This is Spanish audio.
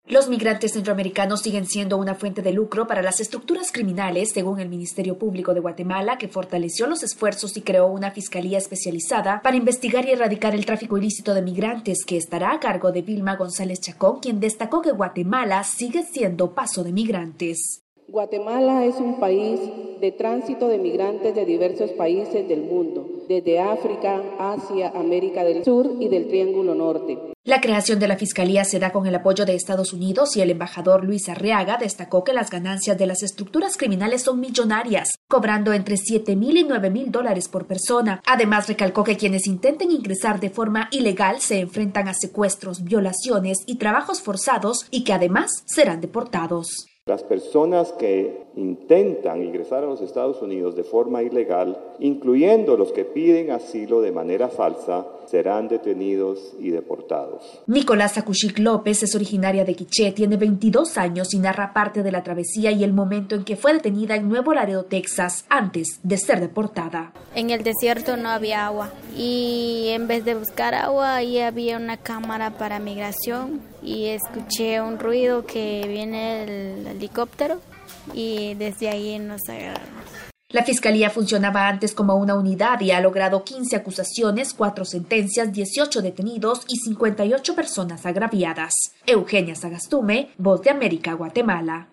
Los migrantes centroamericanos siguen siendo una fuente de lucro para las estructuras criminales, según el Ministerio Público de Guatemala, que fortaleció los esfuerzos y creó una fiscalía especializada para investigar y erradicar el tráfico ilícito de migrantes, que estará a cargo de Vilma González Chacón, quien destacó que Guatemala sigue siendo paso de migrantes. Guatemala es un país de tránsito de migrantes de diversos países del mundo, desde África, Asia, América del Sur y del Triángulo Norte. La creación de la Fiscalía se da con el apoyo de Estados Unidos y el embajador Luis Arriaga destacó que las ganancias de las estructuras criminales son millonarias, cobrando entre $7,000 y $9,000 por persona. Además, recalcó que quienes intenten ingresar de forma ilegal se enfrentan a secuestros, violaciones y trabajos forzados y que además serán deportados. Las personas que intentan ingresar a los Estados Unidos de forma ilegal, incluyendo los que piden asilo de manera falsa, serán detenidos y deportados. Nicolás Akushik López es originaria de Quiché, tiene 22 años y narra parte de la travesía y el momento en que fue detenida en Nuevo Laredo, Texas, antes de ser deportada. En el desierto no había agua y en vez de buscar agua, ahí había una cámara para migración y escuché un ruido que viene el helicóptero y desde ahí nos agarraron. La Fiscalía funcionaba antes como una unidad y ha logrado 15 acusaciones, 4 sentencias, 18 detenidos y 58 personas agraviadas. Eugenia Sagastume, Voz de América, Guatemala.